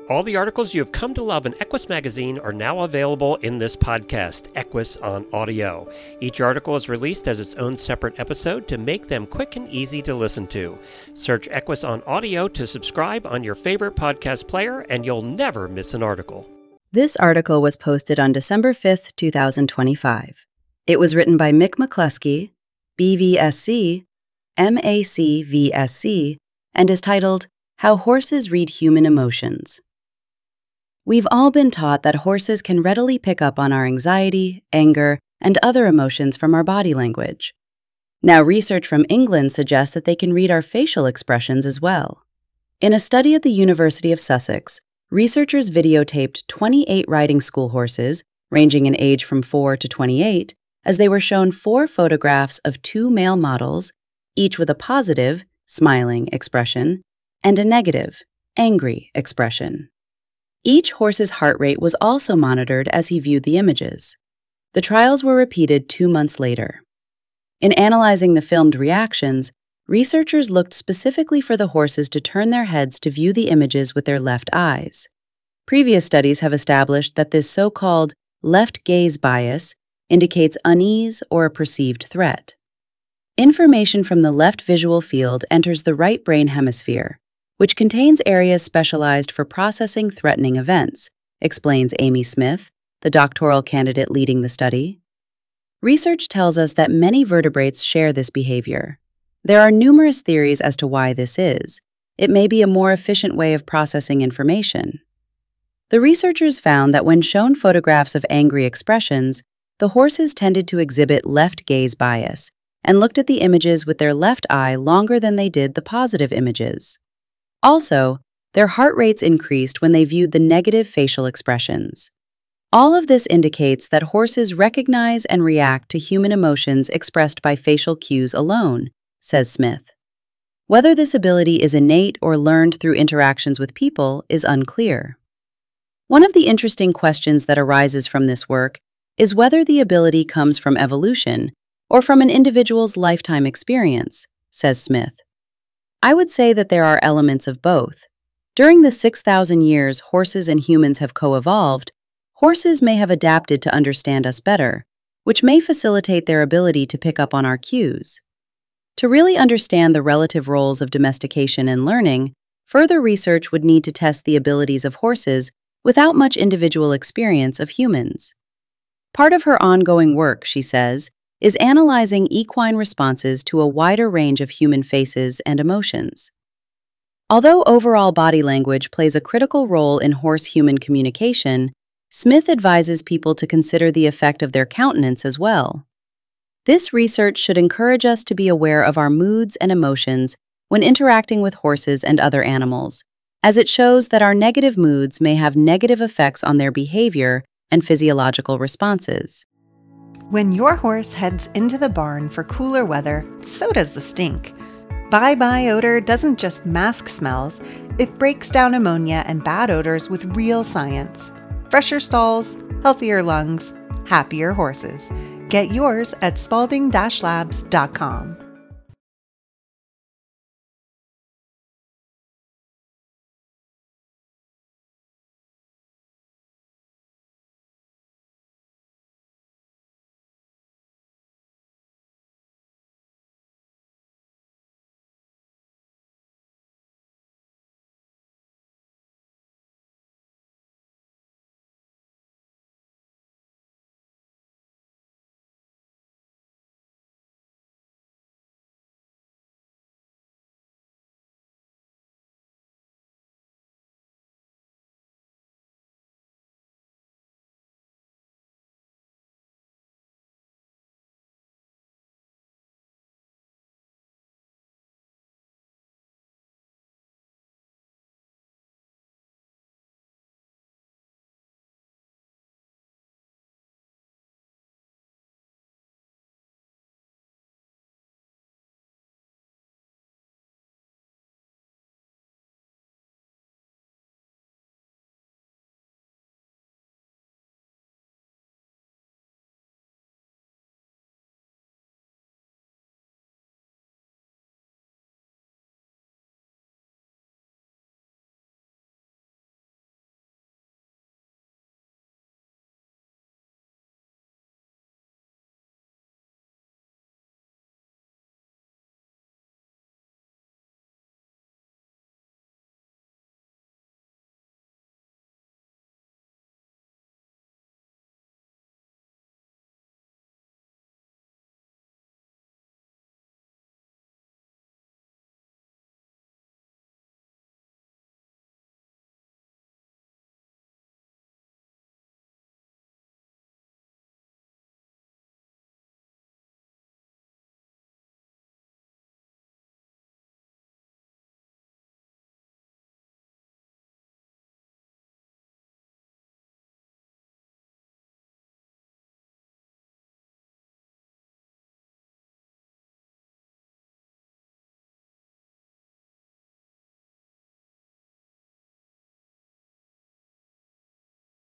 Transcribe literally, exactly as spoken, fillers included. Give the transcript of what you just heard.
All the articles you have come to love in Equus Magazine are now available in this podcast, Equus on Audio. Each article is released as its own separate episode to make them quick and easy to listen to. Search Equus on Audio to subscribe on your favorite podcast player, and you'll never miss an article. This article was posted on December fifth, two thousand twenty-five. It was written by Mick McCluskey, B V S C, M A C V S C, and is titled, How Horses Read Human Emotions. We've all been taught that horses can readily pick up on our anxiety, anger, and other emotions from our body language. Now, research from England suggests that they can read our facial expressions as well. In a study at the University of Sussex, researchers videotaped twenty-eight riding school horses, ranging in age from four to twenty-eight, as they were shown four photographs of two male models, each with a positive, smiling expression, and a negative, angry expression. Each horse's heart rate was also monitored as he viewed the images. The trials were repeated two months later. In analyzing the filmed reactions, researchers looked specifically for the horses to turn their heads to view the images with their left eyes. Previous studies have established that this so-called left gaze bias indicates unease or a perceived threat. Information from the left visual field enters the right brain hemisphere, which contains areas specialized for processing threatening events, explains Amy Smith, the doctoral candidate leading the study. Research tells us that many vertebrates share this behavior. There are numerous theories as to why this is. It may be a more efficient way of processing information. The researchers found that when shown photographs of angry expressions, the horses tended to exhibit left gaze bias and looked at the images with their left eye longer than they did the positive images. Also, their heart rates increased when they viewed the negative facial expressions. All of this indicates that horses recognize and react to human emotions expressed by facial cues alone, says Smith. Whether this ability is innate or learned through interactions with people is unclear. One of the interesting questions that arises from this work is whether the ability comes from evolution or from an individual's lifetime experience, says Smith. I would say that there are elements of both. During the six thousand years horses and humans have co-evolved, horses may have adapted to understand us better, which may facilitate their ability to pick up on our cues. To really understand the relative roles of domestication and learning, further research would need to test the abilities of horses without much individual experience of humans. Part of her ongoing work, she says, is analyzing equine responses to a wider range of human faces and emotions. Although overall body language plays a critical role in horse-human communication, Smith advises people to consider the effect of their countenance as well. This research should encourage us to be aware of our moods and emotions when interacting with horses and other animals, as it shows that our negative moods may have negative effects on their behavior and physiological responses. When your horse heads into the barn for cooler weather, so does the stink. Bye Bye Odor doesn't just mask smells, it breaks down ammonia and bad odors with real science. Fresher stalls, healthier lungs, happier horses. Get yours at spalding dash labs dot com.